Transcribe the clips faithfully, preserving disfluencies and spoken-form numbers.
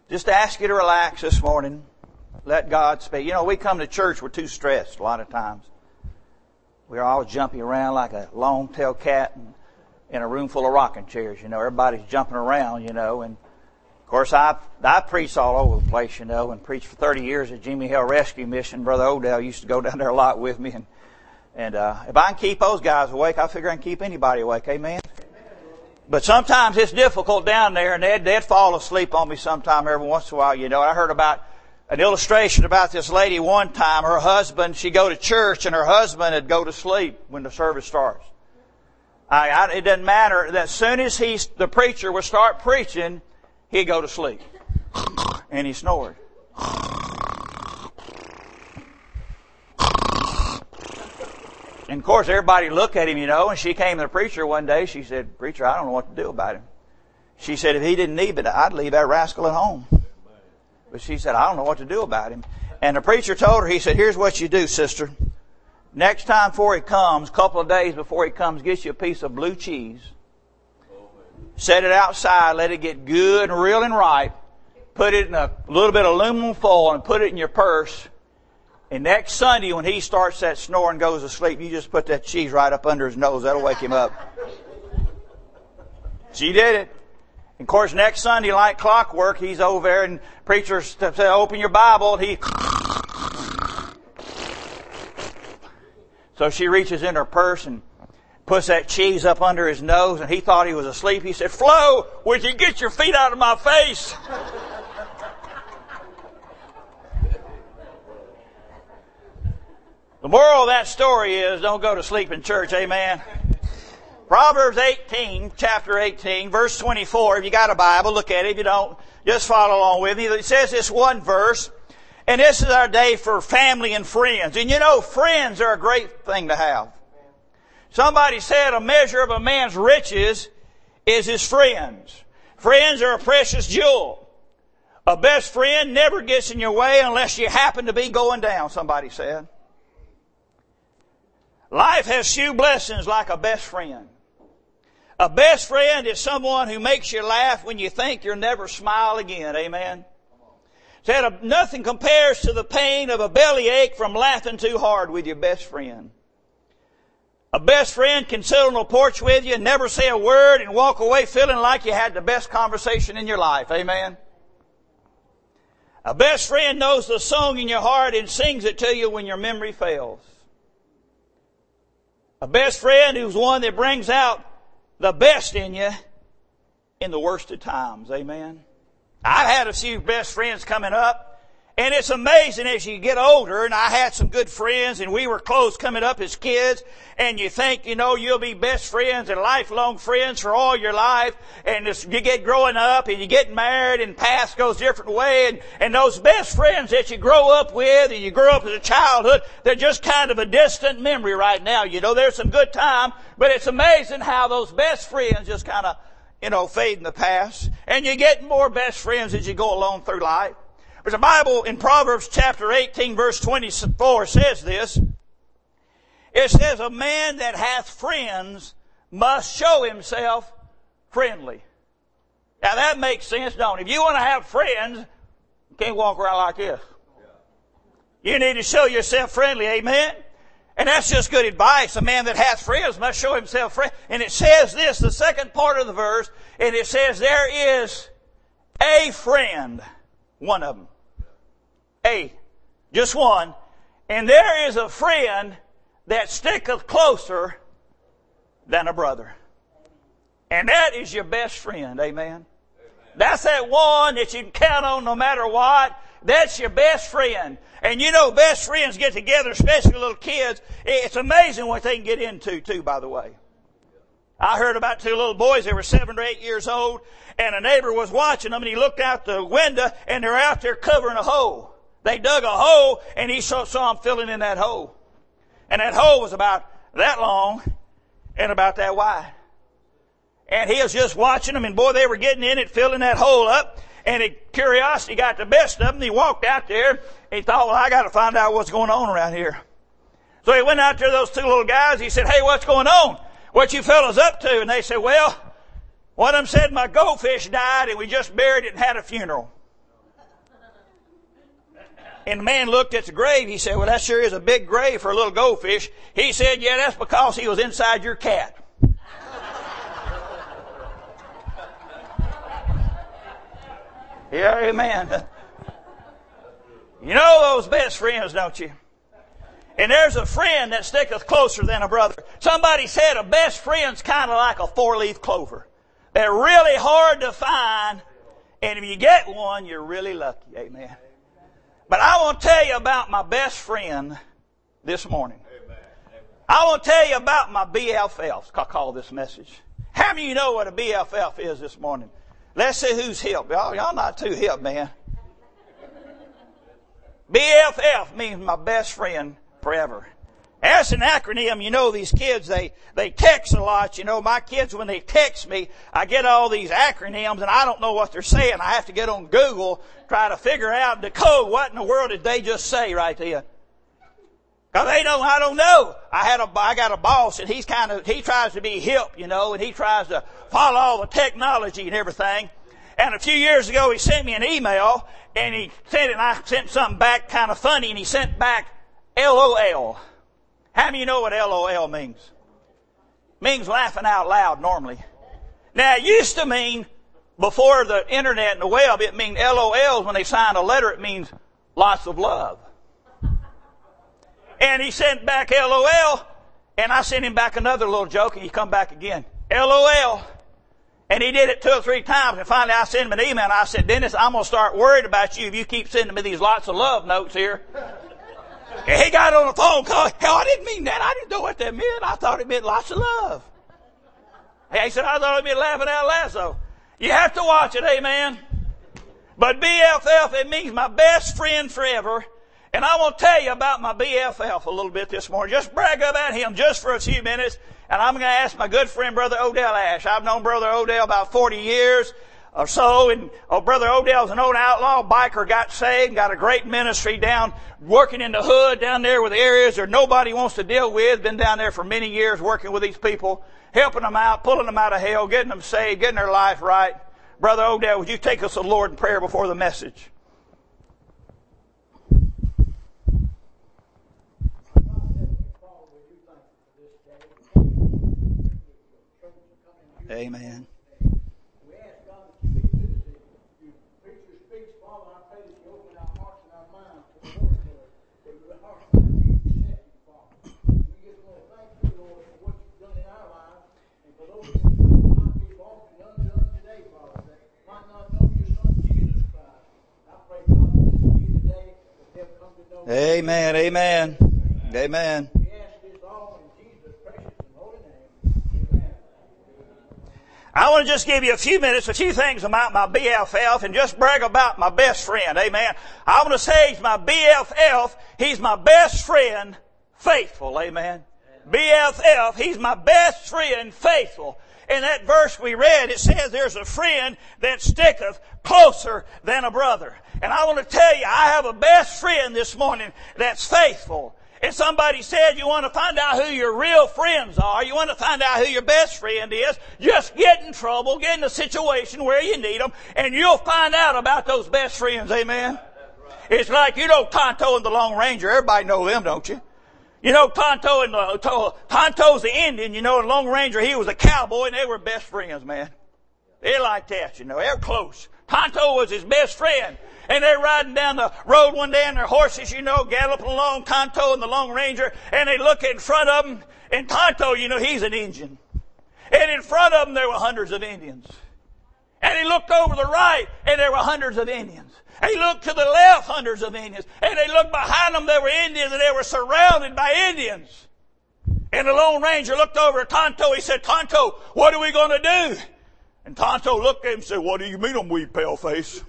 just to ask you to relax this morning. Let God speak. You know, we come to church, we're too stressed a lot of times. We're all jumping around like a long-tailed cat in, in a room full of rocking chairs. You know, everybody's jumping around, you know. And, of course, I I preach all over the place, you know, and preached for thirty years at Jimmy Hill Rescue Mission. Brother Odell used to go down there a lot with me. And, and uh, if I can keep those guys awake, I figure I can keep anybody awake. Amen? But sometimes it's difficult down there, and they'd, they'd fall asleep on me sometime every once in a while. You know, I heard about an illustration about this lady one time. Her husband, she'd go to church, and her husband would go to sleep when the service starts. I, I, it doesn't matter. As soon as he, the preacher would start preaching, he'd go to sleep. And he snored. And of course, everybody looked at him, you know, and she came to the preacher one day. She said, "Preacher, I don't know what to do about him." She said, "If he didn't need it, I'd leave that rascal at home." But she said, "I don't know what to do about him." And the preacher told her, he said, "Here's what you do, sister. Next time before he comes, a couple of days before he comes, get you a piece of blue cheese. Set it outside, let it get good and real and ripe. Put it in a little bit of aluminum foil and put it in your purse. And next Sunday, when he starts that snore and goes to sleep, you just put that cheese right up under his nose. That'll wake him up." She did it. And of course, next Sunday, like clockwork, he's over there and preacher said, "Open your Bible." And he... So she reaches in her purse and puts that cheese up under his nose, and he thought he was asleep. He said, "Flo, would you get your feet out of my face?" The moral of that story is, don't go to sleep in church, amen? Proverbs eighteen, chapter eighteen, verse twenty-four. If you got a Bible, look at it. If you don't, just follow along with me. It says this one verse, and this is our day for family and friends. And you know, friends are a great thing to have. Somebody said a measure of a man's riches is his friends. Friends are a precious jewel. A best friend never gets in your way unless you happen to be going down, somebody said. Life has few blessings like a best friend. A best friend is someone who makes you laugh when you think you'll never smile again. Amen. Said nothing compares to the pain of a bellyache from laughing too hard with your best friend. A best friend can sit on the porch with you and never say a word and walk away feeling like you had the best conversation in your life. Amen. A best friend knows the song in your heart and sings it to you when your memory fails. A best friend who's one that brings out the best in you in the worst of times. Amen. I've had a few best friends coming up, and it's amazing as you get older, and I had some good friends, and we were close coming up as kids, and you think, you know, you'll be best friends and lifelong friends for all your life, and as you get growing up, and you get married, and paths goes different way, and, and those best friends that you grow up with, and you grew up as a childhood, they're just kind of a distant memory right now. You know, there's some good time, but it's amazing how those best friends just kind of, you know, fade in the past, and you get more best friends as you go along through life. But the Bible in Proverbs chapter eighteen verse twenty-four says this. It says, "A man that hath friends must show himself friendly." Now that makes sense, don't it? If you want to have friends, you can't walk around like this. You need to show yourself friendly, amen? And that's just good advice. A man that hath friends must show himself friendly. And it says this, the second part of the verse, and it says, there is a friend. One of them. A. Just one. And there is a friend that sticketh closer than a brother. And that is your best friend. Amen. Amen. That's that one that you can count on no matter what. That's your best friend. And you know, best friends get together, especially little kids. It's amazing what they can get into, too, by the way. I heard about two little boys. They were seven or eight years old, and a neighbor was watching them, and he looked out the window, and they're out there covering a hole. They dug a hole, and he saw, saw them filling in that hole. And that hole was about that long and about that wide. And he was just watching them, and boy, they were getting in it, filling that hole up. And it, curiosity got the best of him. He walked out there, and he thought, well, I got to find out what's going on around here. So he went out there to those two little guys. He said, "Hey, what's going on? What you fellas up to?" And they said, "Well, one of them said my goldfish died, and we just buried it and had a funeral." And the man looked at the grave. He said, well, that sure is a big grave for a little goldfish. He said, yeah, that's because he was inside your cat. Yeah, amen. You know those best friends, don't you? And there's a friend that sticketh closer than a brother. Somebody said a best friend's kind of like a four-leaf clover. They're really hard to find, and if you get one, you're really lucky. Amen. But I want to tell you about my best friend this morning. I want to tell you about my B F Fs. I call this message. How many of you know what a B F F is this morning? Let's see who's hip. Y'all, y'all not too hip, man. B F F means my best friend forever. That's an acronym. You know, these kids, they, they text a lot. You know, my kids, when they text me, I get all these acronyms and I don't know what they're saying. I have to get on Google, try to figure out, decode what in the world did they just say right there. Cause they don't, I don't know. I had a, I got a boss and he's kind of, he tries to be hip, you know, and he tries to follow all the technology and everything. And a few years ago he sent me an email and he sent it and I sent something back kind of funny and he sent back L O L. How many of you know what L O L means? It means laughing out loud normally. Now it used to mean, before the internet and the web, it means L O Ls when they sign a letter, it means lots of love. And he sent back L O L, and I sent him back another little joke, and he come back again. L O L. And he did it two or three times, and finally I sent him an email, and I said, Dennis, I'm going to start worried about you if you keep sending me these lots of love notes here. And he got on a phone call. Hell, I didn't mean that. I didn't know what that meant. I thought it meant lots of love. He said, I thought it meant laughing out loud. So you have to watch it, amen. But B F F, it means my best friend forever. And I want to tell you about my B F F a little bit this morning. Just brag about him just for a few minutes. And I'm going to ask my good friend, Brother Odell Ash. I've known Brother Odell about forty years or so. And oh, Brother Odell's an old outlaw biker, got saved, got a great ministry down, working in the hood down there with areas that nobody wants to deal with. Been down there for many years working with these people, helping them out, pulling them out of hell, getting them saved, getting their life right. Brother Odell, would you take us to the Lord in prayer before the message? Amen. We ask God that you speak to us. You preacher speaks, Father, I pray that you open our hearts and our minds to the Word, Lord. That our hearts might be receptive, Father. We just want to thank you, Lord, for what you've done in our lives, and for those who might be lost and undone today, Father, that might not know your Son, Jesus Christ. I pray, God, that this will be the day that they'll come to know you. Amen, amen, amen. We ask this all in Jesus' precious and holy name. Amen. I want to just give you a few minutes, a few things about my B F F and just brag about my best friend. Amen. I want to say he's my B F F. He's my best friend, faithful. Amen. B F F, he's my best friend, faithful. In that verse we read, it says there's a friend that sticketh closer than a brother. And I want to tell you, I have a best friend this morning that's faithful. And somebody said you want to find out who your real friends are, you want to find out who your best friend is, just get in trouble, get in a situation where you need them, and you'll find out about those best friends, amen? It's like, you know, Tonto and the Lone Ranger, everybody know them, don't you? You know, Tonto and the, Tonto's the Indian, you know, and Lone Ranger, he was a cowboy, and they were best friends, man. They like that, you know, they're close. Tonto was his best friend. And they're riding down the road one day and their horses, you know, galloping along, Tonto and the Lone Ranger, and they look in front of them, and Tonto, you know, he's an Indian. And in front of them there were hundreds of Indians. And he looked over the right, and there were hundreds of Indians. And he looked to the left, hundreds of Indians. And they looked behind them, there were Indians, and they were surrounded by Indians. And the Lone Ranger looked over at Tonto, he said, Tonto, what are we going to do? And Tonto looked at him and said, what do you mean, I'm weed pale face?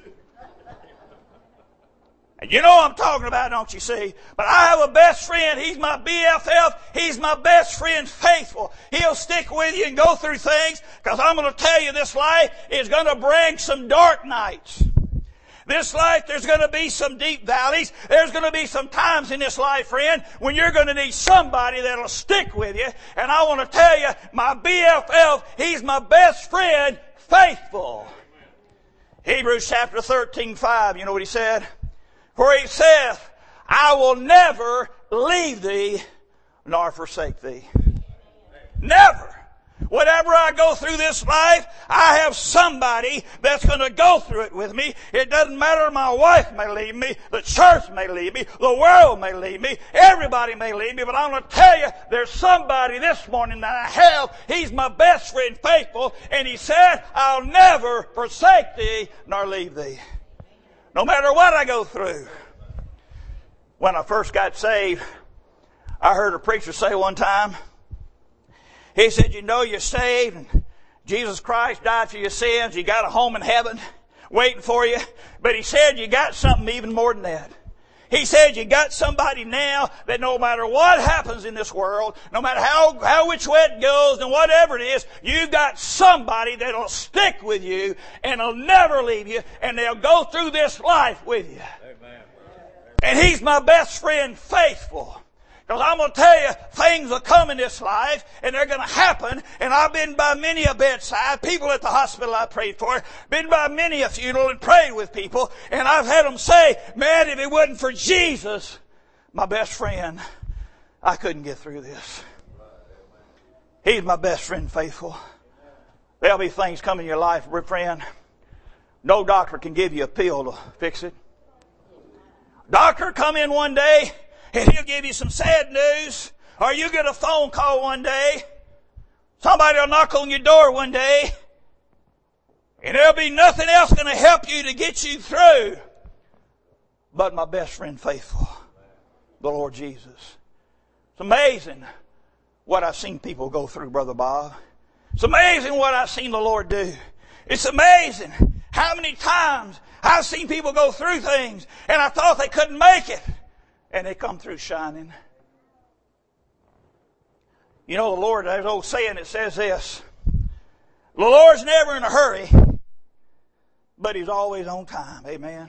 And you know what I'm talking about, don't you see? But I have a best friend. He's my B F F. He's my best friend, faithful. He'll stick with you and go through things, because I'm going to tell you, this life is going to bring some dark nights. This life, there's going to be some deep valleys. There's going to be some times in this life, friend, when you're going to need somebody that'll stick with you. And I want to tell you, my B F F, he's my best friend, faithful. Hebrews chapter thirteen, five, you know what he said? For he saith, I will never leave thee nor forsake thee. Never. Whatever I go through this life, I have somebody that's going to go through it with me. It doesn't matter, my wife may leave me, the church may leave me, the world may leave me, everybody may leave me, but I'm going to tell you, there's somebody this morning that I have. He's my best friend, faithful, and he said, I'll never forsake thee nor leave thee. No matter what I go through. When I first got saved, I heard a preacher say one time, he said, you know you're saved and Jesus Christ died for your sins. You got a home in heaven waiting for you. But he said you got something even more than that. He said you got somebody now that no matter what happens in this world, no matter how, how which way it goes and whatever it is, you've got somebody that'll stick with you and will never leave you and they'll go through this life with you. Amen. And he's my best friend, faithful. Because I'm going to tell you, things will come in this life, and they're going to happen. And I've been by many a bedside, people at the hospital I prayed for, been by many a funeral and prayed with people, and I've had them say, man, if it wasn't for Jesus, my best friend, I couldn't get through this. He's my best friend, faithful. There'll be things come in your life, friend. No doctor can give you a pill to fix it. Doctor come in one day, and he'll give you some sad news. Or you get a phone call one day. Somebody will knock on your door one day. And there'll be nothing else going to help you to get you through but my best friend faithful, the Lord Jesus. It's amazing what I've seen people go through, Brother Bob. It's amazing what I've seen the Lord do. It's amazing how many times I've seen people go through things and I thought they couldn't make it. And they come through shining. You know, the Lord, there's an old saying that says this. The Lord's never in a hurry, but He's always on time. Amen.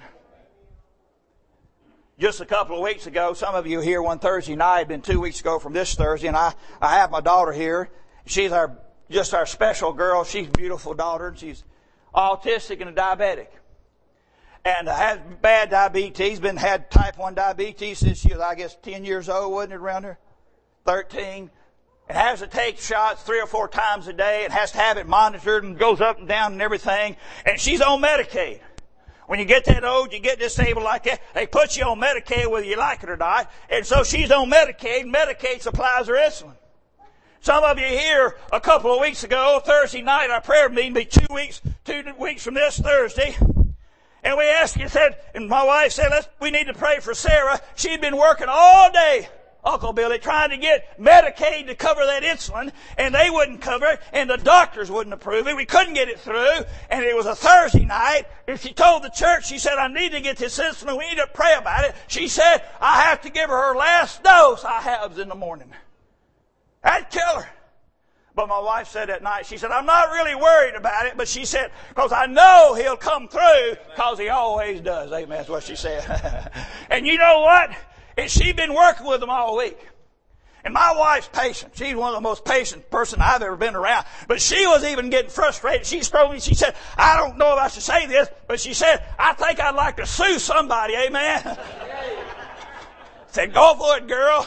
Just a couple of weeks ago, some of you here one Thursday night, been two weeks ago from this Thursday, and I, I have my daughter here. She's our, just our special girl. She's a beautiful daughter, and she's autistic and a diabetic. And has bad diabetes, been had type one diabetes since she was, I guess, ten years old, wasn't it, around her? thirteen. And has to take shots three or four times a day and has to have it monitored and goes up and down and everything. And she's on Medicaid. When you get that old, you get disabled like that, they put you on Medicaid whether you like it or not. And so she's on Medicaid. Medicaid supplies her insulin. Some of you here a couple of weeks ago, Thursday night, our prayer meeting, be two weeks, two weeks from this Thursday. And we asked, you said, and my wife said, let's, we need to pray for Sarah. She'd been working all day, Uncle Billy, trying to get Medicaid to cover that insulin, and they wouldn't cover it, and the doctors wouldn't approve it. We couldn't get it through, and it was a Thursday night, and she told the church, she said, I need to get this insulin. We need to pray about it. She said, I have to give her her last dose I have in the morning. That'd kill her. But my wife said that night, she said, I'm not really worried about it, but she said, because I know He'll come through, because He always does. Amen, that's what she said. And you know what? And she'd been working with them all week. And my wife's patient. She's one of the most patient person I've ever been around. But she was even getting frustrated. She told me, she said, I don't know if I should say this, but she said, I think I'd like to sue somebody. Amen. Said, go for it, girl.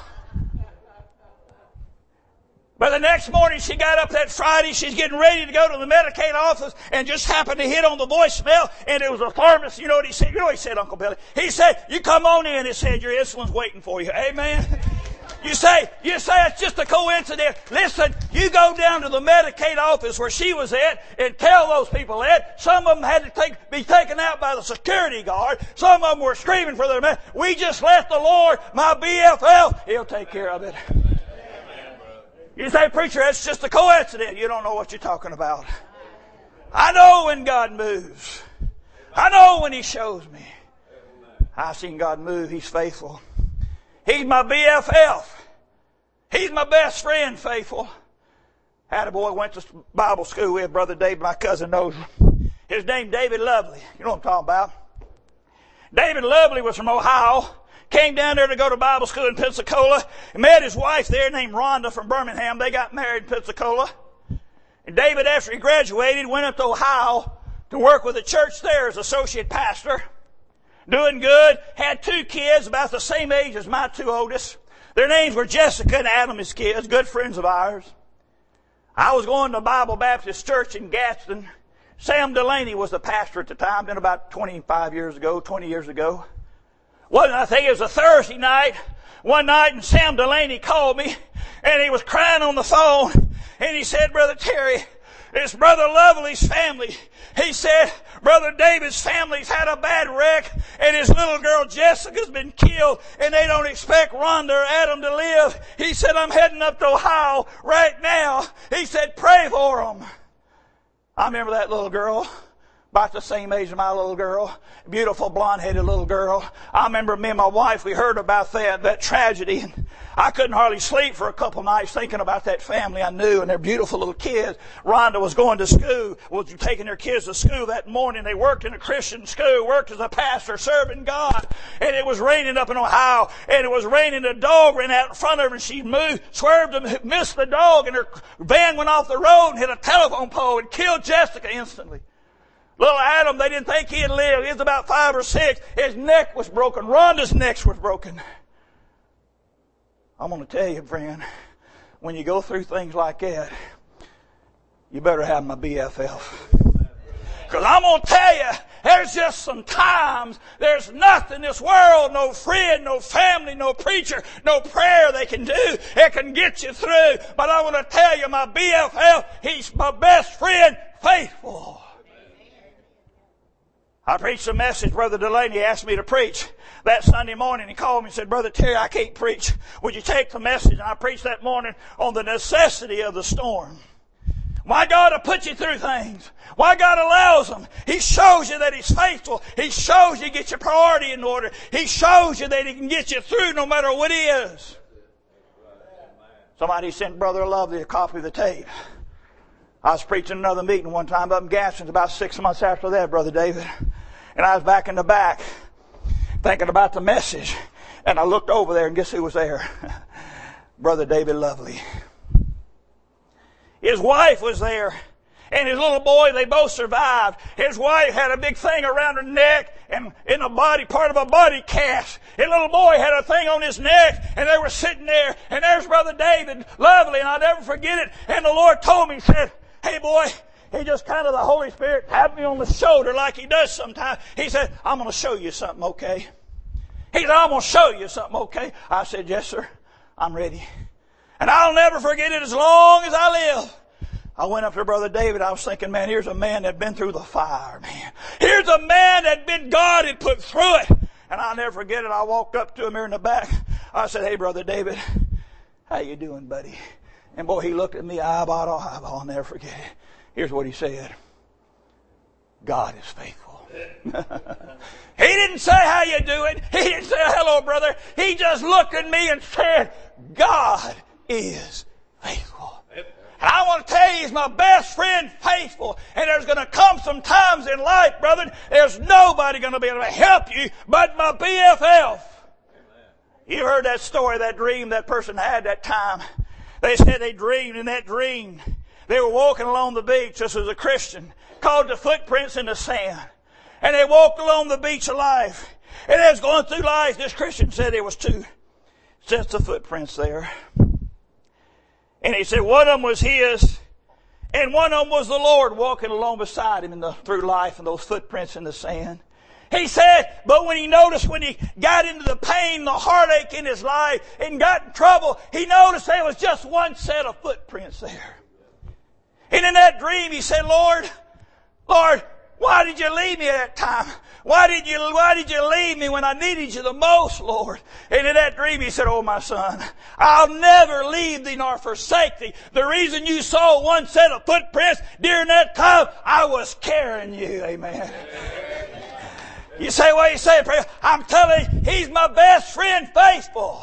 But the next morning she got up that Friday, she's getting ready to go to the Medicaid office and just happened to hit on the voicemail, and it was a pharmacist. You know what he said? You know what he said, Uncle Billy? He said, you come on in, it said your insulin's waiting for you. Amen? You say, you say it's just a coincidence. Listen, you go down to the Medicaid office where she was at and tell those people that. Some of them had to take, be taken out by the security guard. Some of them were screaming for their man. We just let the Lord, my B F F, He'll take care of it. You say, preacher, that's just a coincidence. You don't know what you're talking about. I know when God moves. I know when He shows me. I've seen God move. He's faithful. He's my B F F. He's my best friend, faithful. Had a boy went to Bible school with Brother David, my cousin knows him. His name David Lovely. You know what I'm talking about. David Lovely was from Ohio. Came down there to go to Bible school in Pensacola. And met his wife there named Rhonda from Birmingham. They got married in Pensacola. And David, after he graduated, went up to Ohio to work with the church there as associate pastor. doing good. Had two kids about the same age as my two oldest. Their names were Jessica and Adam, his kids, good friends of ours. I was going to Bible Baptist Church in Gadsden. Sam Delaney was the pastor at the time, been about twenty-five years ago, twenty years ago. Well, I think it was a Thursday night, one night, and Sam Delaney called me, and he was crying on the phone, and he said, Brother Terry, it's Brother Lovely's family. He said, Brother David's family's had a bad wreck, and his little girl Jessica's been killed, and they don't expect Rhonda or Adam to live. He said, I'm heading up to Ohio right now. He said, pray for them. I remember that little girl, about the same age as my little girl, beautiful blonde-headed little girl. I remember me and my wife, we heard about that, that tragedy. And I couldn't hardly sleep for a couple nights thinking about that family I knew and their beautiful little kids. Rhonda was going to school, was taking their kids to school that morning. They worked in a Christian school, worked as a pastor, serving God. And it was raining up in Ohio, and it was raining. A dog ran out in front of her, and she moved, swerved and missed the dog, and her van went off the road and hit a telephone pole and killed Jessica instantly. Little Adam, they didn't think he'd live. He was about five or six. His neck was broken. Rhonda's neck was broken. I'm going to tell you, friend, when you go through things like that, you better have my B F F. Because I'm going to tell you, there's just some times there's nothing in this world, no friend, no family, no preacher, no prayer they can do that can get you through. But I want to tell you, my B F F, he's my best friend, faithful. I preached a message. Brother Delaney asked me to preach that Sunday morning. He called me and said, Brother Terry, I can't preach. Would you take the message? And I preached that morning on the necessity of the storm. Why God will put you through things. Why God allows them. He shows you that He's faithful. He shows you get your priority in order. He shows you that He can get you through no matter what He is. Somebody sent Brother Lovely a copy of the tape. I was preaching another meeting one time up in Gadsden about six months after that, Brother David. And I was back in the back thinking about the message. And I looked over there, and guess who was there? Brother David Lovely. His wife was there. And his little boy, they both survived. His wife had a big thing around her neck and in a body, part of a body cast. His little boy had a thing on his neck, and they were sitting there. And there's Brother David Lovely, and I'll never forget it. And the Lord told me, He said, hey boy, He just kind of, the Holy Spirit tapped me on the shoulder like He does sometimes. He said, I'm going to show you something, okay? He said, I'm going to show you something, okay? I said, yes, sir. I'm ready. And I'll never forget it as long as I live. I went up to Brother David. I was thinking, man, here's a man that had been through the fire, man. Here's a man that been God had put through it. And I'll never forget it. I walked up to him here in the back. I said, hey, Brother David, how you doing, buddy? And boy, he looked at me eyeball to eyeball. I'll never forget it. Here's what he said. God is faithful. He didn't say how you doing. He didn't say hello, brother. He just looked at me and said, God is faithful. And I want to tell you, He's my best friend, faithful. And there's going to come some times in life, brother, there's nobody going to be able to help you but my B F F. You heard that story, that dream that person had that time. They said they dreamed in that dream. They were walking along the beach. This was a Christian. Called the footprints in the sand. And they walked along the beach of life. And as going through life, this Christian said there was two sets of footprints there. And he said one of them was his, and one of them was the Lord walking along beside him in the, through life and those footprints in the sand. He said, but when he noticed, when he got into the pain, the heartache in his life, and got in trouble, he noticed there was just one set of footprints there. And in that dream, he said, Lord, Lord, why did you leave me at that time? Why did you, why did you leave me when I needed you the most, Lord? And in that dream, he said, oh, my son, I'll never leave thee nor forsake thee. The reason you saw one set of footprints during that time, I was carrying you. Amen. You say, what you say, prayer? I'm telling you, He's my best friend, faithful.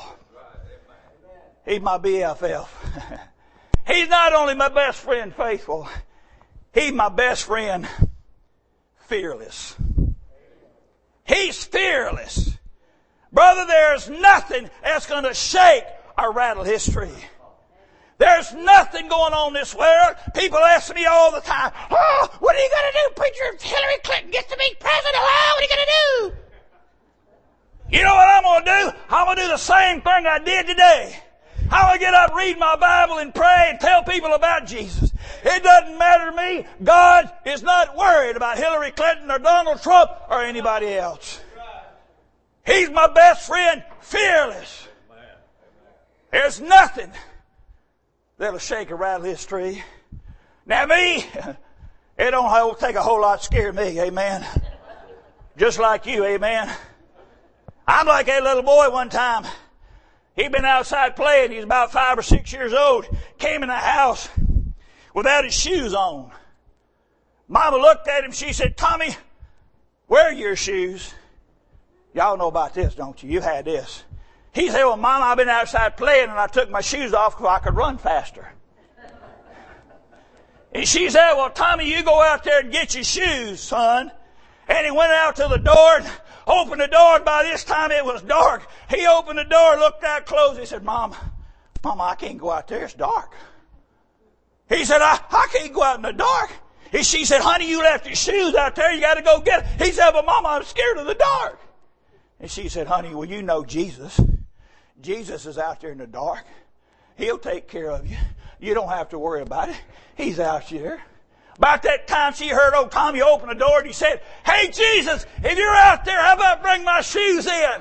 He's my B F F. He's not only my best friend, faithful. He's my best friend, fearless. He's fearless. Brother, there's nothing that's going to shake or rattle his tree. There's nothing going on in this world. People ask me all the time, oh, what are you going to do, preacher, if Hillary Clinton gets to be president? Oh, what are you going to do? You know what I'm going to do? I'm going to do the same thing I did today. I'm going to get up, read my Bible, and pray and tell people about Jesus. It doesn't matter to me. God is not worried about Hillary Clinton or Donald Trump or anybody else. He's my best friend, fearless. There's nothing that'll shake or rattle his tree. Now me, it don't take a whole lot to scare me, amen. Just like you, amen. I'm like that little boy one time. He'd been outside playing. He's about five or six years old. Came in the house without his shoes on. Mama looked at him. She said, Tommy, where are your shoes? Y'all know about this, don't you? You had this. He said, well, Mama, I've been outside playing and I took my shoes off so I could run faster. And she said, well, Tommy, you go out there and get your shoes, son. And he went out to the door and opened the door, and by this time it was dark. He opened the door, looked out close. He said, Mom, Mama, I can't go out there. It's dark. He said, I, I can't go out in the dark. And she said, honey, you left your shoes out there. You got to go get them. He said, but Mama, I'm scared of the dark. And she said, honey, well, you know Jesus. Jesus is out there in the dark. He'll take care of you. You don't have to worry about it. He's out there. About that time she heard old Tommy open the door and he said, hey, Jesus, if you're out there, how about bring my shoes in?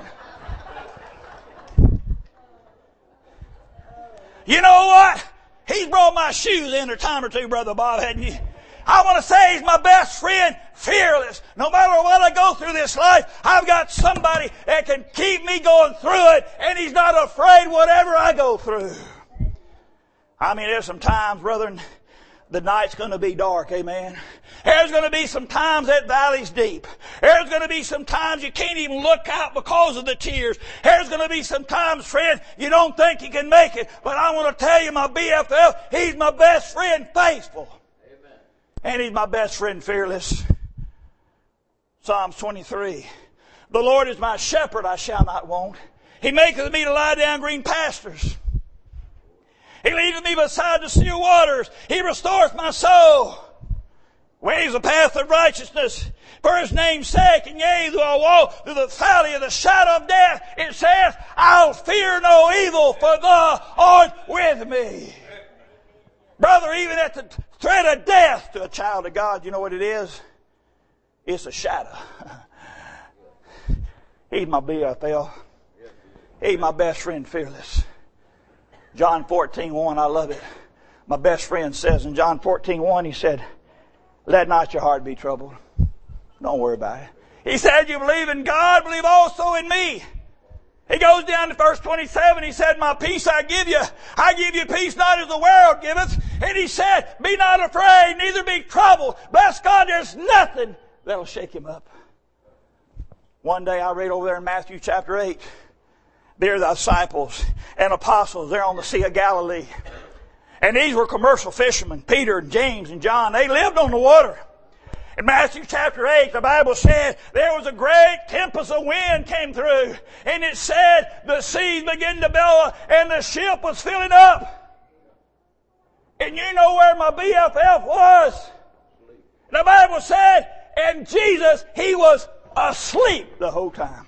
You know what? He's brought my shoes in a time or two, Brother Bob, hadn't you? I want to say he's my best friend, fearless. No matter what I go through this life, I've got somebody that can keep me going through it, and he's not afraid whatever I go through. I mean, there's some times, brethren, the night's going to be dark, amen. There's going to be some times that valley's deep. There's going to be some times you can't even look out because of the tears. There's going to be some times, friend, you don't think you can make it. But I want to tell you, my B F F, he's my best friend, faithful. Amen. And he's my best friend, fearless. Psalms twenty-three. The Lord is my shepherd, I shall not want. He maketh me to lie down green pastures. He leadeth me beside the still waters. He restoreth my soul. Ways the path of righteousness for his name's sake. And yea, though I walk through the valley of the shadow of death, it says, I'll fear no evil, for thou art with me. Brother, even at the threat of death to a child of God, you know what it is? It's a shadow. He's my B F L. He's my best friend, fearless. John fourteen one, I love it. My best friend says in John fourteen one, he said, let not your heart be troubled. Don't worry about it. He said, you believe in God, believe also in me. He goes down to verse twenty-seven. He said, my peace I give you. I give you peace not as the world giveth. And he said, be not afraid, neither be troubled. Bless God, there's nothing that'll shake him up. One day I read over there in Matthew chapter eight. They're the disciples and apostles. They're on the Sea of Galilee. And these were commercial fishermen. Peter and James and John. They lived on the water. In Matthew chapter eight, the Bible said there was a great tempest of wind came through. And it said the seas began to bellow and the ship was filling up. And you know where my B F F was? The Bible said, and Jesus, he was asleep the whole time.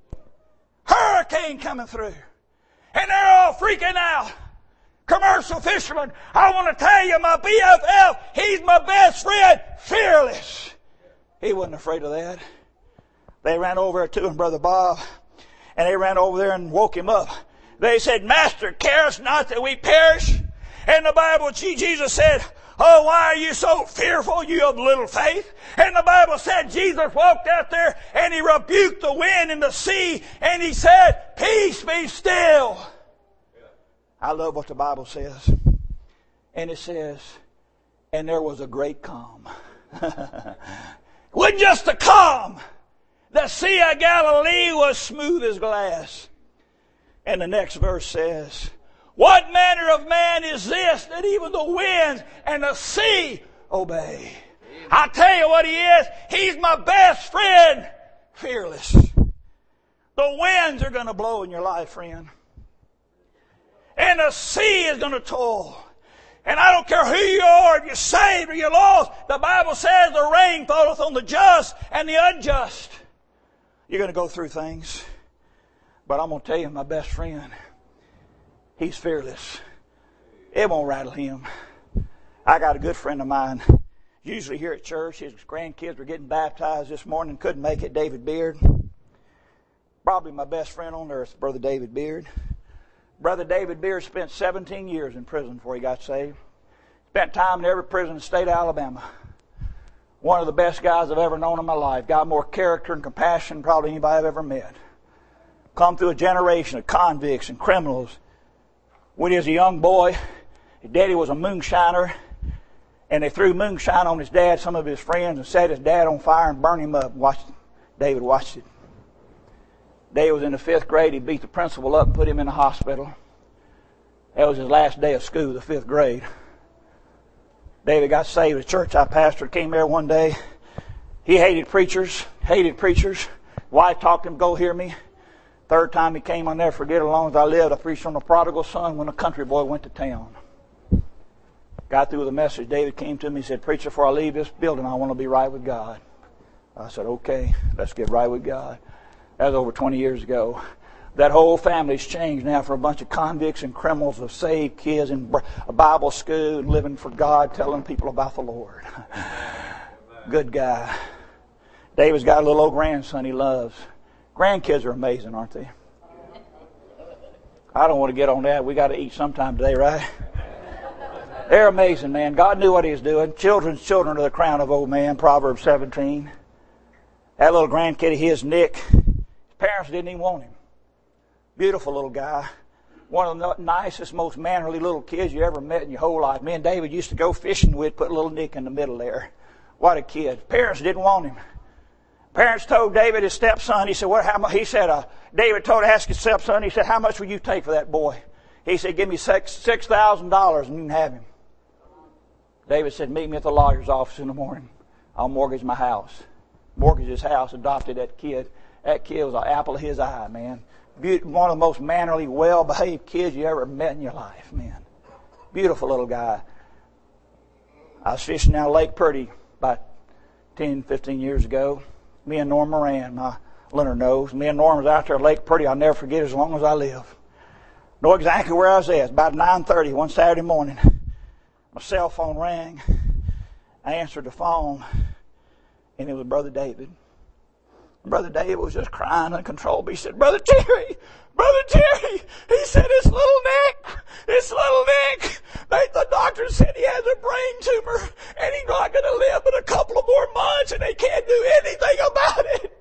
Hurricane coming through. And they're all freaking out. Commercial fishermen, I want to tell you, my B F F, he's my best friend, fearless. He wasn't afraid of that. They ran over to him, Brother Bob, and they ran over there and woke him up. They said, Master, carest not that we perish? And the Bible, Jesus said, oh, why are you so fearful, you of little faith? And the Bible said Jesus walked out there and he rebuked the wind and the sea and he said, peace be still. I love what the Bible says. And it says, and there was a great calm. It wasn't just a calm. The Sea of Galilee was smooth as glass. And the next verse says, what manner of man is this that even the winds and the sea obey? I tell you what he is. He's my best friend, fearless. The winds are going to blow in your life, friend. And the sea is going to toil. And I don't care who you are, if you're saved or you're lost. The Bible says the rain falleth on the just and the unjust. You're going to go through things. But I'm going to tell you, my best friend, he's fearless. It won't rattle him. I got a good friend of mine, usually here at church. His grandkids were getting baptized this morning, couldn't make it, David Beard. Probably my best friend on earth, Brother David Beard. Brother David Beard spent seventeen years in prison before he got saved. Spent time in every prison in the state of Alabama. One of the best guys I've ever known in my life. Got more character and compassion than probably anybody I've ever met. Come through a generation of convicts and criminals. When he was a young boy, his daddy was a moonshiner, and they threw moonshine on his dad, some of his friends, and set his dad on fire and burned him up. Watched, David watched it. David was in the fifth grade. He beat the principal up and put him in the hospital. That was his last day of school, the fifth grade. David got saved. The church I pastored came there one day. He hated preachers, hated preachers. Wife talked to him, go hear me. Third time he came, I'll never forget, as long as I lived, I preached on the prodigal son when a country boy went to town. Got through with the message. David came to me and said, preacher, before I leave this building, I want to be right with God. I said, okay, let's get right with God. That was over twenty years ago. That whole family's changed now for a bunch of convicts and criminals of saved kids in a Bible school and living for God, telling people about the Lord. Good guy. David's got a little old grandson he loves. Grandkids are amazing, aren't they? I don't want to get on that. We got to eat sometime today, right? They're amazing, man. God knew what he was doing. Children's children are the crown of old man, Proverbs seventeen. That little grandkid of his, Nick, his parents didn't even want him. Beautiful little guy. One of the nicest, most mannerly little kids you ever met in your whole life. Me and David used to go fishing with, put little Nick in the middle there. What a kid. Parents didn't want him. Parents told David, his stepson, he said, what, how much? He said, uh, David told to ask his stepson, he said, how much will you take for that boy? He said, give me six six thousand dollars and you can have him. David said, meet me at the lawyer's office in the morning. I'll mortgage my house. Mortgaged his house, adopted that kid. That kid was an apple of his eye, man. One of the most mannerly, well-behaved kids you ever met in your life, man. Beautiful little guy. I was fishing down Lake Purdy about ten, fifteen years ago. Me and Norm Moran, my Leonard knows. Me and Norm was out there at Lake Purdy. I'll never forget it as long as I live. Know exactly where I was at. About nine thirty one Saturday morning. My cell phone rang. I answered the phone, and it was Brother David. Brother David was just crying uncontrollably. He said, Brother Terry, Brother Terry, he said, it's little Nick, it's little Nick. They, the doctor said he has a brain tumor, and he's not going to live but a couple of more months, and they can't do anything about it.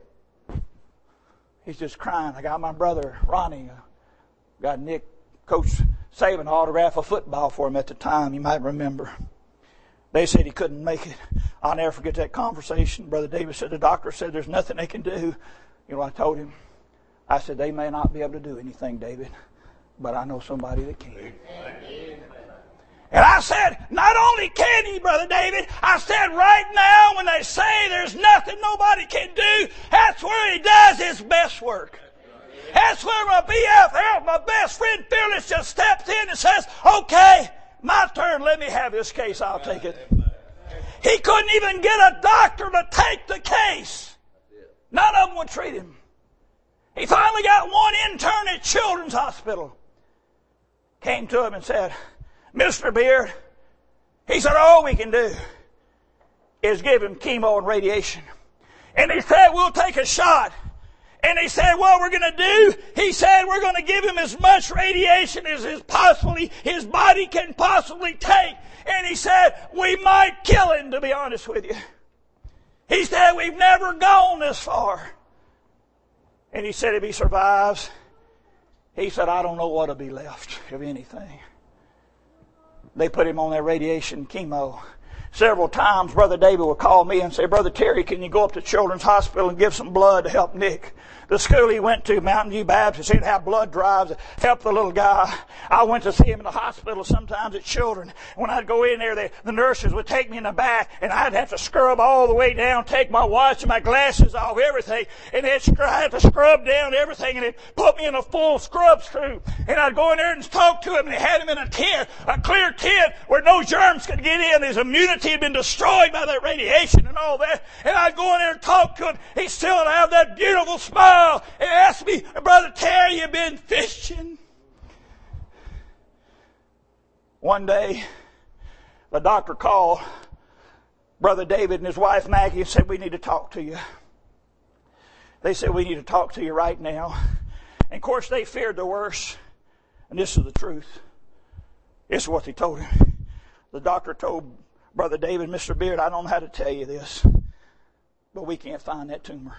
He's just crying. I got my brother, Ronnie, uh, got Nick, Coach Saban autograph a football for him at the time, you might remember. They said he couldn't make it. I'll never forget that conversation. Brother David said, the doctor said there's nothing they can do. You know what I told him? I said, they may not be able to do anything, David, but I know somebody that can. Amen. And I said, not only can he, Brother David, I said right now when they say there's nothing nobody can do, that's where he does his best work. That's where my B F L, my best friend Fearless, just steps in and says, okay, my turn, let me have this case, I'll take it. He couldn't even get a doctor to take the case. None of them would treat him. He finally got one intern at Children's Hospital. Came to him and said, Mister Beard, he said, all we can do is give him chemo and radiation. And he said, we'll take a shot. And he said, what we're going to do, he said, we're going to give him as much radiation as his, possibly, his body can possibly take. And he said, we might kill him, to be honest with you. He said, we've never gone this far. And he said, if he survives, he said, I don't know what'll be left of anything. They put him on that radiation chemo. Several times, Brother David would call me and say, Brother Terry, can you go up to Children's Hospital and give some blood to help Nick? The school he went to, Mountain View Baptist, he'd have blood drives to help the little guy. I went to see him in the hospital sometimes at Children. When I'd go in there, they, the nurses would take me in the back, and I'd have to scrub all the way down, take my watch and my glasses off, everything. And they'd have to scrub down everything, and they'd put me in a full scrub suit. And I'd go in there and talk to him, and they had him in a tent, a clear tent where no germs could get in. There's a mute immunity had been destroyed by that radiation and all that. And I'd go in there and talk to him. He'd still have that beautiful smile and ask me, Brother Terry, you been fishing? One day, the doctor called Brother David and his wife Maggie and said, we need to talk to you. They said, we need to talk to you right now. And of course, they feared the worst. And this is the truth. This is what they told him. The doctor told Brother David, Mister Beard, I don't know how to tell you this, but we can't find that tumor.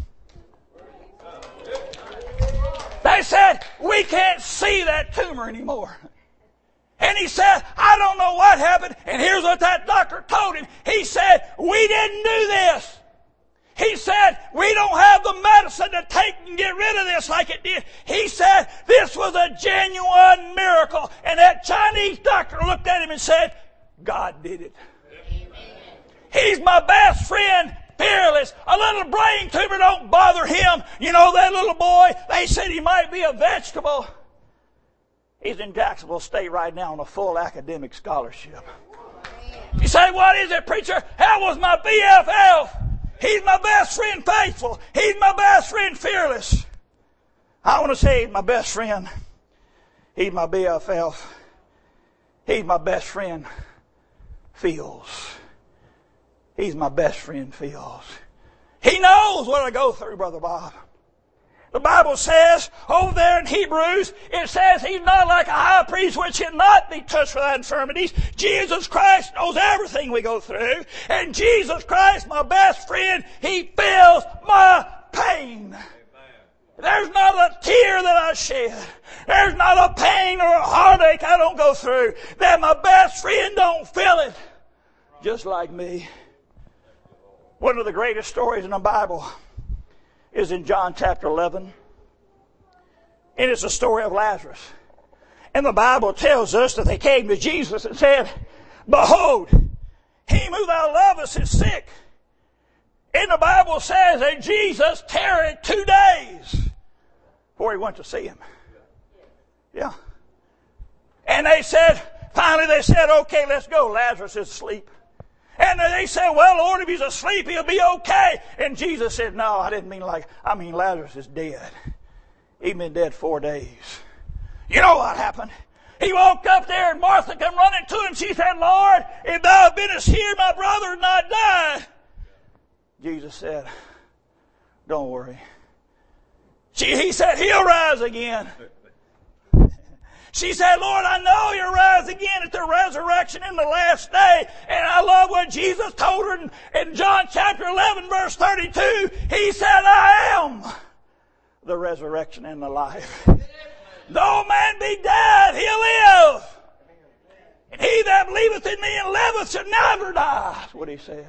They said, we can't see that tumor anymore. And he said, I don't know what happened. And here's what that doctor told him. He said, we didn't do this. He said, we don't have the medicine to take and get rid of this like it did. He said, this was a genuine miracle. And that Chinese doctor looked at him and said, God did it. Amen. He's my best friend, fearless. A little brain tumor don't bother him. You know that little boy, they said he might be a vegetable. He's in Jacksonville State right now on a full academic scholarship. You say, what is it, preacher? That was my B F F. He's my best friend, faithful. He's my best friend, fearless. I want to say he's my best friend. He's my B F F. He's my best friend, feels. He's my best friend, feels. He knows what I go through, Brother Bob. The Bible says, over there in Hebrews, it says he's not like a high priest which cannot be touched with infirmities. Jesus Christ knows everything we go through. And Jesus Christ, my best friend, he feels my pain. Amen. There's not a tear that I shed. There's not a pain or a heartache I don't go through that my best friend don't feel it. Just like me. One of the greatest stories in the Bible is in John chapter eleven. And it's the story of Lazarus. And the Bible tells us that they came to Jesus and said, behold, him who thou lovest is sick. And the Bible says that Jesus tarried two days before he went to see him. Yeah. And they said, finally they said, okay, let's go. Lazarus is asleep. And they said, well, Lord, if he's asleep, he'll be okay. And Jesus said, no, I didn't mean like, I mean Lazarus is dead. He's been dead four days. You know what happened? He woke up there and Martha come running to him. She said, Lord, if thou hadst been here, my brother would not die. Jesus said, don't worry. She, he said, he'll rise again. She said, Lord, I know you'll rise again at the resurrection in the last day. And I love what Jesus told her in, in John chapter eleven, verse thirty-two. He said, I am the resurrection and the life. Though man be dead, he'll live. And he that believeth in me and liveth shall never die. That's what he said.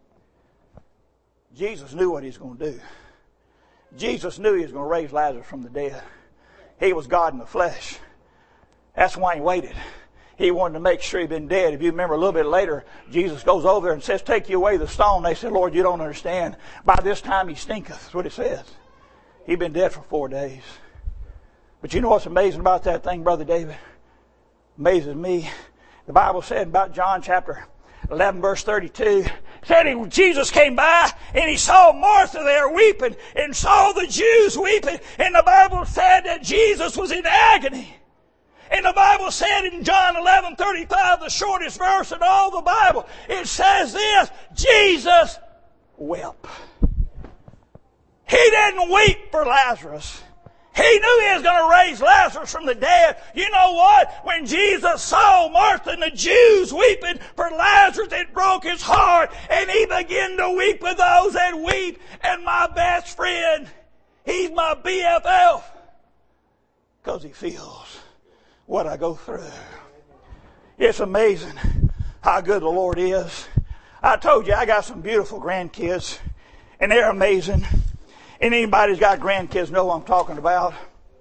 Jesus knew what he was going to do. Jesus knew he was going to raise Lazarus from the dead. He was God in the flesh. That's why he waited. He wanted to make sure he'd been dead. If you remember a little bit later, Jesus goes over there and says, take you away the stone. They said, Lord, you don't understand. By this time he stinketh. That's what it says. He'd been dead for four days. But you know what's amazing about that thing, Brother David? Amazes me. The Bible said about John chapter eleven, verse thirty-two, said he, Jesus came by and he saw Martha there weeping and saw the Jews weeping. And the Bible said that Jesus was in agony. And the Bible said in John eleven thirty-five, the shortest verse in all the Bible, it says this, Jesus wept. He didn't weep for Lazarus. He knew he was going to raise Lazarus from the dead. You know what? When Jesus saw Martha and the Jews weeping for Lazarus, it broke his heart. And he began to weep with those that weep. And my best friend, he's my B F F. Because he feels what I go through. It's amazing how good the Lord is. I told you I got some beautiful grandkids. And they're amazing. And anybody who's got grandkids know what I'm talking about.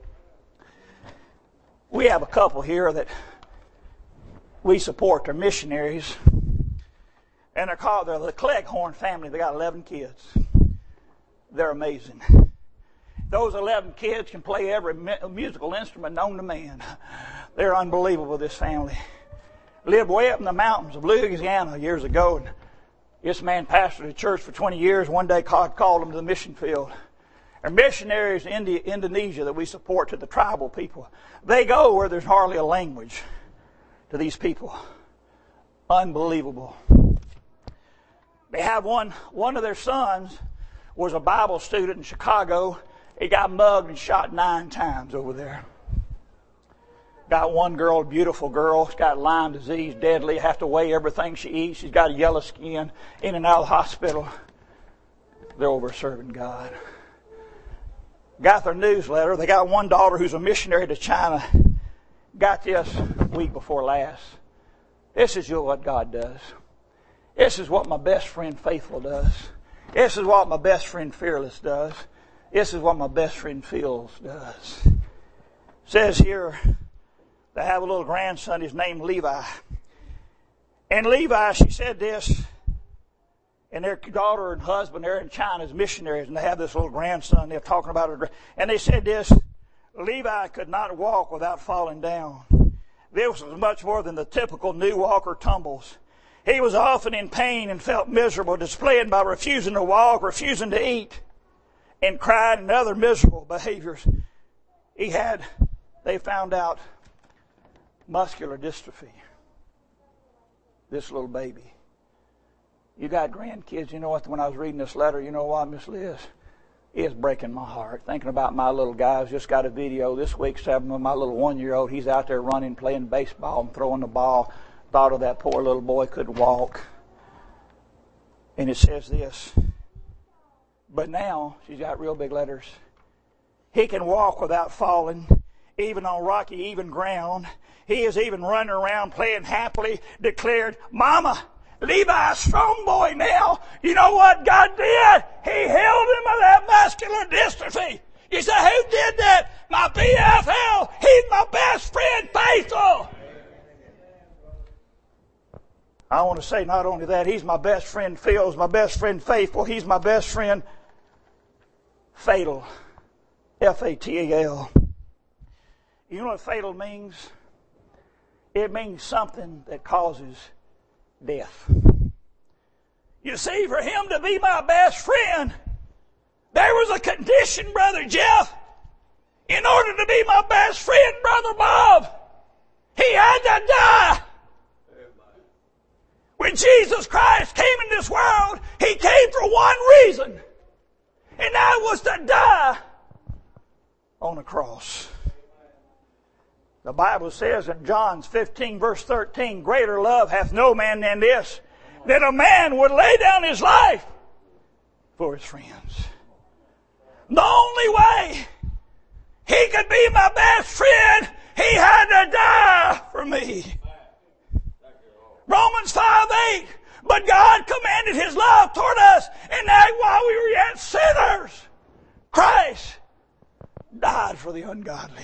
We have a couple here that we support. They're missionaries. And they're called, they're the Cleghorn family. They got eleven kids. They're amazing. Those eleven kids can play every musical instrument known to man. They're unbelievable, this family. lived way up in the mountains of Louisiana years ago. And this man pastored a church for twenty years. One day God called him to the mission field. Our missionaries in India, Indonesia that we support to the tribal people, they go where there's hardly a language to these people. Unbelievable. They have one, one of their sons was a Bible student in Chicago. He got mugged and shot nine times over there. Got one girl, a beautiful girl. She's got Lyme disease, deadly. Have to weigh everything she eats. She's got yellow skin, in and out of the hospital. They're over serving God. Got their newsletter. They got one daughter who's a missionary to China. Got this week before last. This is what God does. This is what my best friend Faithful does. This is what my best friend Fearless does. This is what my best friend Phils does. It says here, they have a little grandson, his name Levi. And Levi, she said this, and their daughter and husband, they're in China as missionaries, and they have this little grandson, they're talking about it, and they said this, Levi could not walk without falling down. This was much more than the typical new walker tumbles. He was often in pain and felt miserable, displayed by refusing to walk, refusing to eat, and cried and other miserable behaviors. He had, they found out, muscular dystrophy. This little baby. You got grandkids, you know what, when I was reading this letter, you know what, Miss Liz? It's breaking my heart. Thinking about my little guys. Just got a video this week, seven of my little one-year-old. He's out there running, playing baseball and throwing the ball. Thought of that poor little boy, couldn't walk. And it says this. But now, she's got real big letters. He can walk without falling, even on rocky, even ground. He is even running around playing happily, declared, Mama, Levi's a strong boy now. You know what God did? He healed him of that muscular dystrophy. You say, who did that? My B F L. He's my best friend, Faithful. I want to say not only that, he's my best friend, Phil's my best friend, Faithful. He's my best friend, Fatal. F A T A L. You know what fatal means? It means something that causes death. You see, for him to be my best friend, there was a condition, Brother Jeff. In order to be my best friend, Brother Bob, he had to die. When Jesus Christ came in this world, he came for one reason, and that was to die on a cross. The Bible says in John fifteen, verse thirteen, greater love hath no man than this, that a man would lay down his life for his friends. The only way he could be my best friend, he had to die for me. Romans five eight, but God commanded his love toward us, and that while we were yet sinners, Christ died for the ungodly.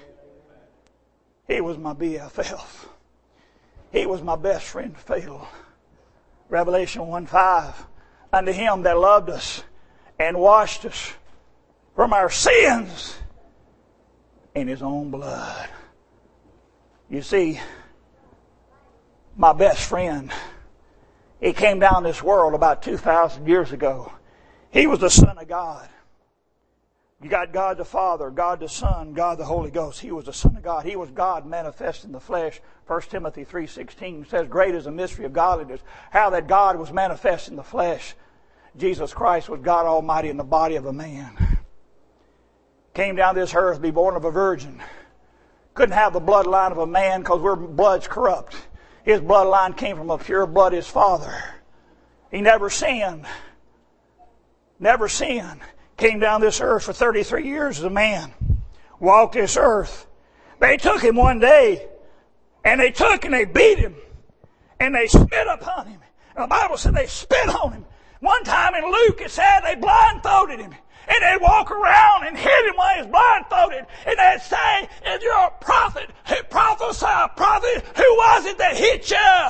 He was my B F F. He was my best friend, Fatal. Revelation one five, unto him that loved us and washed us from our sins in his own blood. You see, my best friend, he came down this world about two thousand years ago. He was the Son of God. You got God the Father, God the Son, God the Holy Ghost. He was the Son of God. He was God manifest in the flesh. First Timothy three sixteen says, great is the mystery of godliness, how that God was manifest in the flesh. Jesus Christ was God Almighty in the body of a man. Came down this earth to be born of a virgin. Couldn't have the bloodline of a man because we're blood's corrupt. His bloodline came from a pure blood, his father. He never sinned. Never sinned. Came down this earth for thirty-three years as a man. Walked this earth. They took him one day, and they took and they beat him, and they spit upon him. And the Bible said they spit on him. One time in Luke it said they blindfolded him. And they'd walk around and hit him while he's blindfolded. And they'd say, if you're a prophet, who prophesy, prophet, who was it that hit you? Yeah.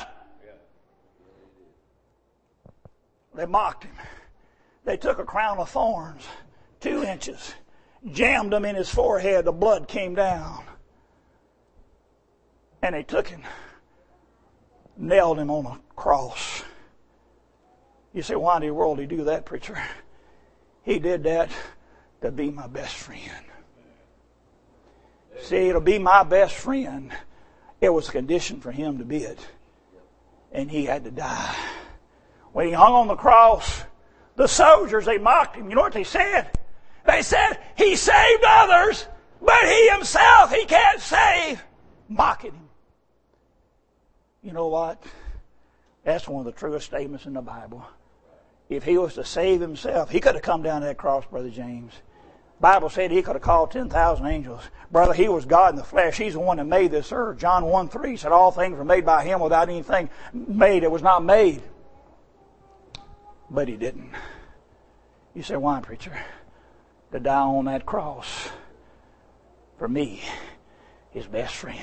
They mocked him. They took a crown of thorns, two inches, jammed them in his forehead. The blood came down. And they took him nailed him on a cross. You say, why in the world did he do that, preacher? He did that to be my best friend. See, to be my best friend, it was a condition for him to be it. And he had to die. When he hung on the cross, the soldiers, they mocked him. You know what they said? They said, he saved others, but he himself, he can't save. Mocking him. You know what? That's one of the truest statements in the Bible. If he was to save himself, he could have come down to that cross, Brother James. The Bible said he could have called ten thousand angels. Brother, he was God in the flesh. He's the one that made this earth. John one three said all things were made by him without anything made. It was not made. But he didn't. You say, why, preacher? To die on that cross for me, his best friend.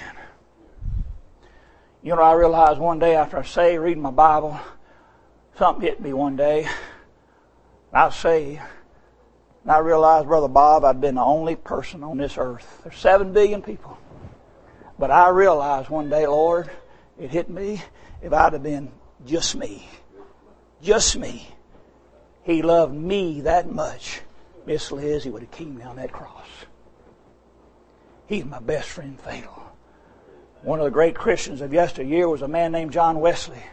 You know, I realized one day after I say reading my Bible, something hit me one day. I say, and I realized, Brother Bob, I'd been the only person on this earth. There's seven billion people. But I realized one day, Lord, it hit me, if I'd have been just me, just me, he loved me that much, Miss Liz, he would have came down that cross. He's my best friend, fatal. One of the great Christians of yesteryear was a man named John Wesley.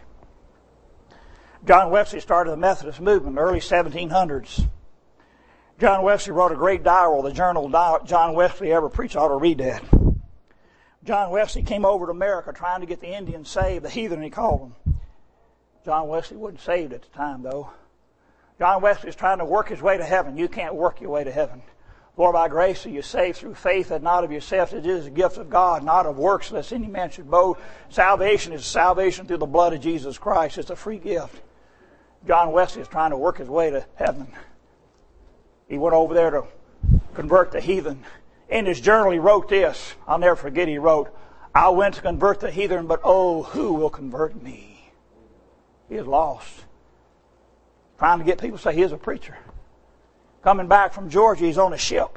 John Wesley started the Methodist movement in the early seventeen hundreds. John Wesley wrote a great diary, the journal John Wesley ever preached. I ought to read that. John Wesley came over to America trying to get the Indians saved, the heathen he called them. John Wesley wasn't saved at the time, though. John Wesley was trying to work his way to heaven. You can't work your way to heaven. For by grace are you saved through faith, and not of yourselves. It is a gift of God, not of works, lest any man should boast. Salvation is salvation through the blood of Jesus Christ. It's a free gift. John Wesley is trying to work his way to heaven. He went over there to convert the heathen. In his journal, he wrote this. I'll never forget, he wrote, I went to convert the heathen, but oh, who will convert me? He is lost. Trying to get people to say he is a preacher. Coming back from Georgia, he's on a ship.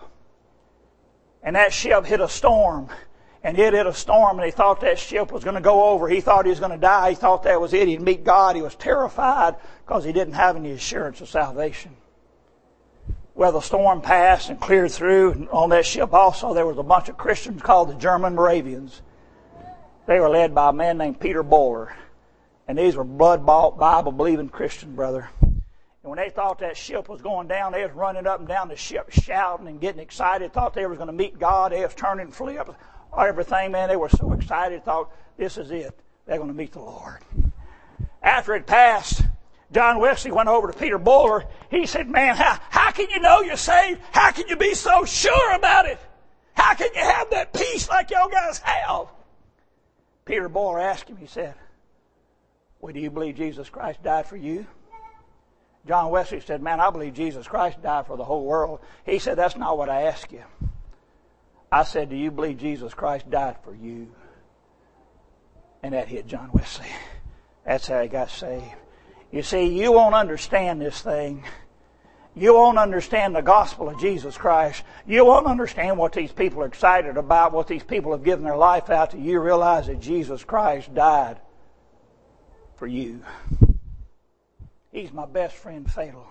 And that ship hit a storm. And it hit a storm, and he thought that ship was going to go over. He thought he was going to die. He thought that was it. He'd meet God. He was terrified because he didn't have any assurance of salvation. Well, the storm passed and cleared through. And on that ship also there was a bunch of Christians called the German Moravians. They were led by a man named Peter Boller. And these were blood-bought, Bible-believing Christians, brother. And when they thought that ship was going down, they was running up and down the ship shouting and getting excited. Thought they were going to meet God. They was turning and flips. Everything, man, they were so excited. Thought, this is it. They're going to meet the Lord. After it passed, John Wesley went over to Peter Boller. He said, man, how, how can you know you're saved? How can you be so sure about it? How can you have that peace like y'all guys have? Peter Boller asked him, he said, well, do you believe Jesus Christ died for you? John Wesley said, man, I believe Jesus Christ died for the whole world. He said, that's not what I asked you. I said, do you believe Jesus Christ died for you? And that hit John Wesley. That's how he got saved. You see, you won't understand this thing. You won't understand the gospel of Jesus Christ. You won't understand what these people are excited about, what these people have given their life out to. You realize that Jesus Christ died for you. He's my best friend, fatal.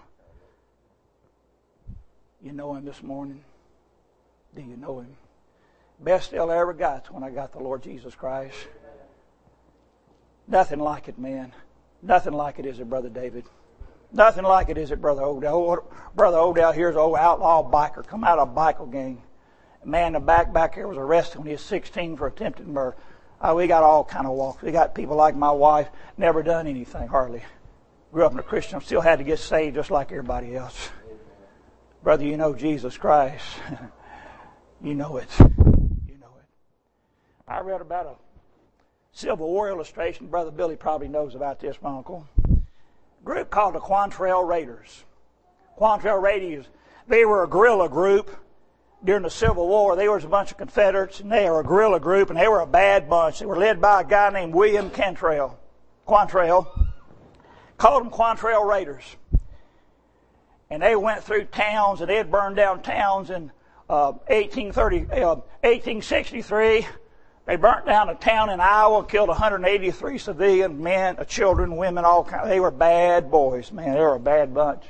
You know him this morning? Do you know him? Best deal I ever got when I got the Lord Jesus Christ. Nothing like it, man. Nothing like it, is it, Brother David? Nothing like it, is it, Brother Odell? Brother Odell here's an old outlaw biker, come out of a biker gang. A man in the back back here was arrested when he was sixteen for attempted murder. Oh, we got all kind of walks. We got people like my wife, never done anything, hardly. Grew up in a Christian, still had to get saved just like everybody else. Brother, you know Jesus Christ. You know it. You know it. I read about a Civil War illustration. Brother Billy probably knows about this, my uncle. A group called the Quantrell Raiders. Quantrell Raiders, they were a guerrilla group during the Civil War. They was a bunch of Confederates, and they were a guerrilla group, and they were a bad bunch. They were led by a guy named William Cantrell. Quantrell. Called them Quantrell Raiders. And they went through towns, and they had burned down towns in uh, eighteen thirty, uh, eighteen sixty-three. They burnt down a town in Iowa, killed one hundred eighty-three civilian men, children, women, all kinds. They were bad boys, man. They were a bad bunch.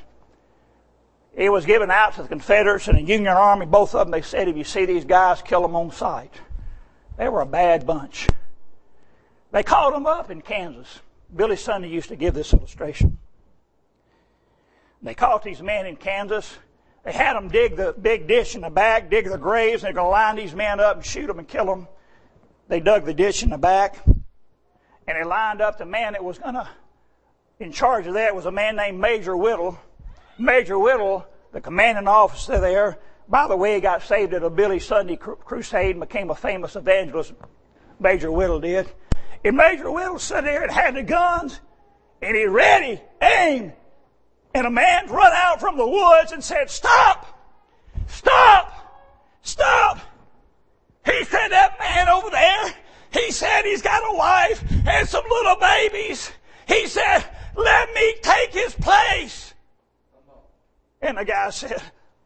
It was given out to the Confederates and the Union Army. Both of them, they said, if you see these guys, kill them on sight. They were a bad bunch. They called them up in Kansas. Billy Sunday used to give this illustration. They caught these men in Kansas. They had them dig the big ditch in the back, dig the graves, and they're going to line these men up and shoot them and kill them. They dug the ditch in the back, and they lined up the man that was going to, in charge of that was a man named Major Whittle. Major Whittle, the commanding officer there, by the way, he got saved at a Billy Sunday crusade and became a famous evangelist. Major Whittle did. And Major Whittle sat there and had the guns, and he ready, aim, and a man run out from the woods and said, "Stop! Stop! Stop!" He said, "That man over there, he said he's got a wife and some little babies. He said, let me take his place." And the guy said,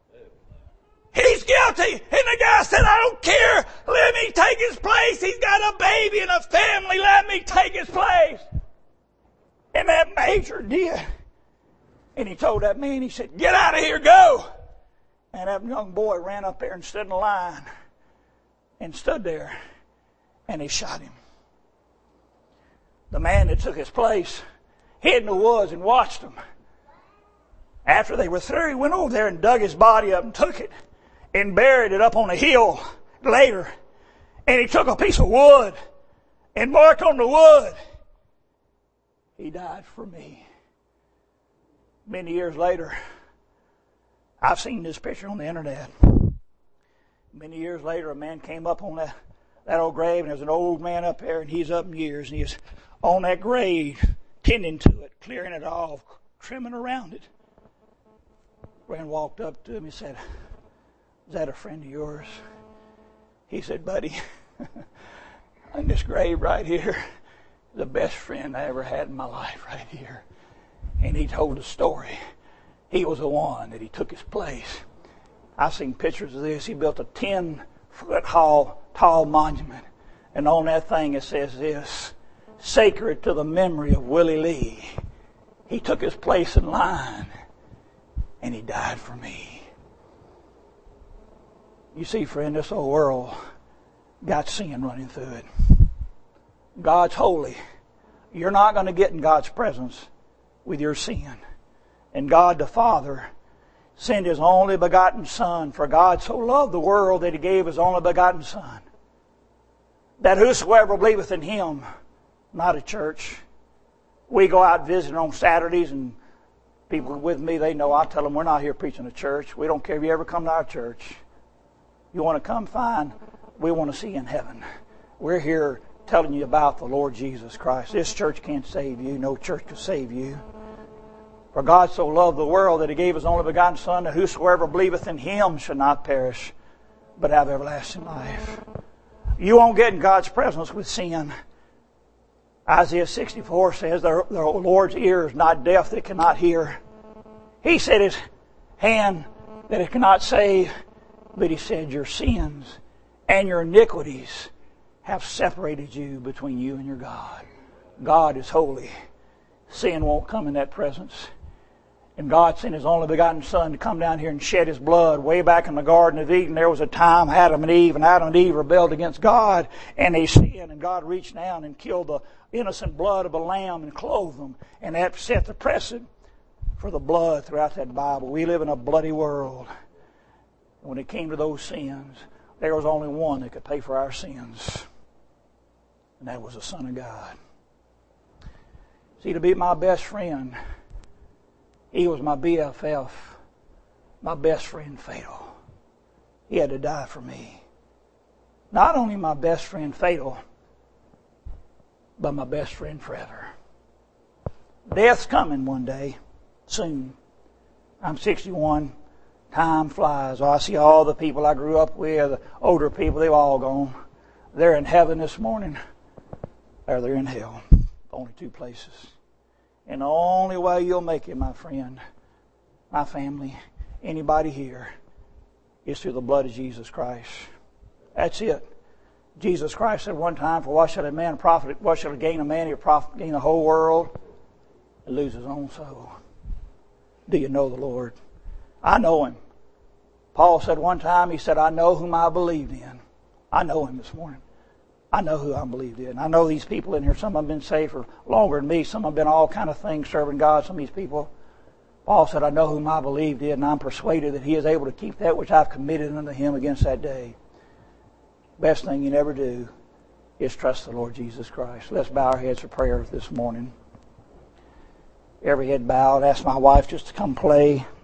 "He's guilty." And the guy said, "I don't care. Let me take his place. He's got a baby and a family. Let me take his place." And that major did. And he told that man, he said, "Get out of here, go." And that young boy ran up there and stood in the line and stood there, and he shot him. The man that took his place hid in the woods and watched him. After they were through, he went over there and dug his body up and took it and buried it up on a hill later. And he took a piece of wood and marked on the wood, "He died for me." Many years later, I've seen this picture on the internet. Many years later, a man came up on that, that old grave, and there's an old man up there, and he's up in years, and he's on that grave, tending to it, clearing it off, trimming around it. Ran walked up to him, he said, "Is that a friend of yours?" He said, "Buddy, in this grave right here, the best friend I ever had in my life right here." And he told the story. He was the one that he took his place. I've seen pictures of this. He built a ten-foot tall, tall monument. And on that thing it says this, "Sacred to the memory of Willie Lee. He took his place in line, and he died for me." You see, friend, this whole world got sin running through it. God's holy. You're not going to get in God's presence with your sin. And God the Father sent His only begotten Son, for God so loved the world that He gave His only begotten Son, that whosoever believeth in Him, not a church. We go out visiting on Saturdays, and people with me, they know, I tell them, we're not here preaching a church. We don't care if you ever come to our church. You want to come, fine. We want to see you in heaven. We're here telling you about the Lord Jesus Christ. This church can't save you. No church can save you. For God so loved the world that He gave His only begotten Son, that whosoever believeth in Him should not perish, but have everlasting life. You won't get in God's presence with sin. Isaiah sixty-four says, the Lord's ear is not deaf that it cannot hear. He said His hand that it cannot save, but He said your sins and your iniquities have separated you between you and your God. God is holy. Sin won't come in that presence. And God sent His only begotten Son to come down here and shed His blood. Way back in the Garden of Eden, there was a time Adam and Eve, and Adam and Eve rebelled against God, and they sinned, and God reached down and killed the innocent blood of a lamb and clothed them. And that set the precedent for the blood throughout that Bible. We live in a bloody world. When it came to those sins, there was only one that could pay for our sins, and that was the Son of God. See, to be my best friend, He was my B F F, my best friend fatal. He had to die for me. Not only my best friend fatal, but my best friend forever. Death's coming one day, soon. I'm sixty-one. Time flies. Oh, I see all the people I grew up with, the older people, they've all gone. They're in heaven this morning, or they're in hell. Only two places. And the only way you'll make it, my friend, my family, anybody here, is through the blood of Jesus Christ. That's it. Jesus Christ said one time, for what shall a man profit, what shall a gain a man if profit gain the whole world and lose his own soul? Do you know the Lord? I know Him. Paul said one time, he said, I know whom I believed in. I know Him this morning. I know who I believed in. I know these people in here, some of them have been saved for longer than me. Some have been all kind of things serving God, some of these people. Paul said, I know whom I believed in, and I'm persuaded that He is able to keep that which I've committed unto Him against that day. Best thing you never do is trust the Lord Jesus Christ. Let's bow our heads for prayer this morning. Every head bowed. Ask my wife just to come play.